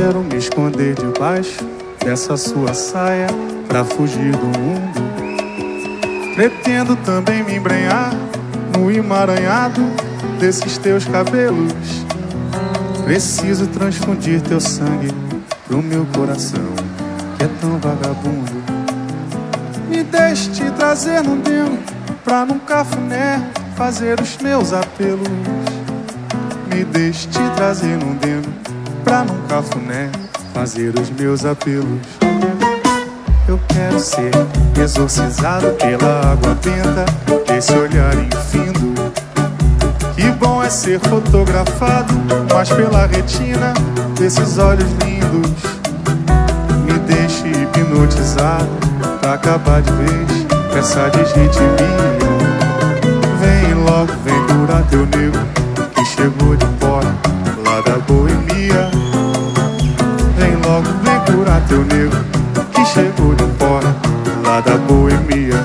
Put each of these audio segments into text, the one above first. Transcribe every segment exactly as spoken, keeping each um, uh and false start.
quero me esconder debaixo dessa sua saia pra fugir do mundo. Pretendo também me embrenhar no emaranhado desses teus cabelos. Preciso transfundir teu sangue pro meu coração, que é tão vagabundo. Me deixe te trazer num demo pra num cafuné fazer os meus apelos. Me deixe te trazer num demo pra num cafuné fazer os meus apelos. Eu quero ser exorcizado pela água benta desse olhar infindo. Que bom é ser fotografado, mas pela retina desses olhos lindos. Me deixe hipnotizado pra acabar de vez com essa desritmia. Vem logo, vem curar teu nego que chegou de fora lá da boemia. Vem logo, vem curar teu nego que chegou de fora lá da boemia.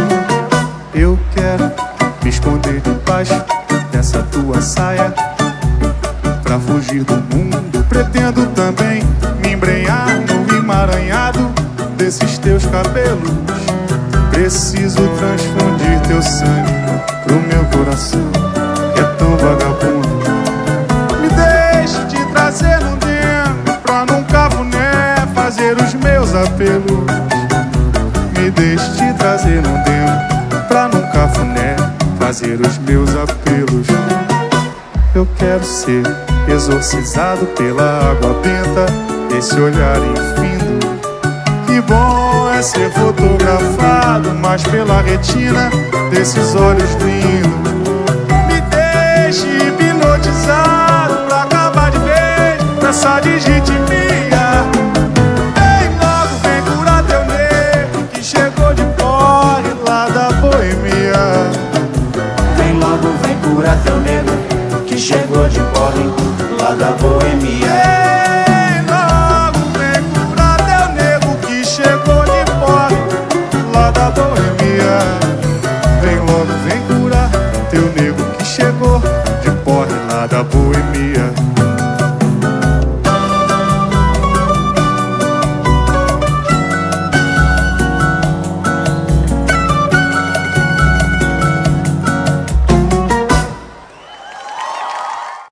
Eu quero me esconder debaixo dessa tua saia pra fugir do mundo. Pretendo também me embrenhar no emaranhado desses teus cabelos. Preciso transfundir teu sangue pro meu coração, que é tão vagabundo. Me deixe te trazer num demo pra num cafuné fazer os meus apelos. Me deixe te trazer num demo pra num cafuné fazer os meus apelos. Eu quero ser exorcizado pela água benta desse olhar infindo. Que bom é ser fotografado, mas pela retina desses olhos lindos. Me deixe hipnotizado pra acabar de vez com essa desritmia. Vem logo, vem curar teu nego que chegou de porre lá da boemia. Vem logo, vem curar teu nego que chegou de porre lá da boemia. Vem logo, vem curar teu nego que chegou de porre lá da boemia. Vem logo, vem curar teu nego que chegou de porre lá da boemia.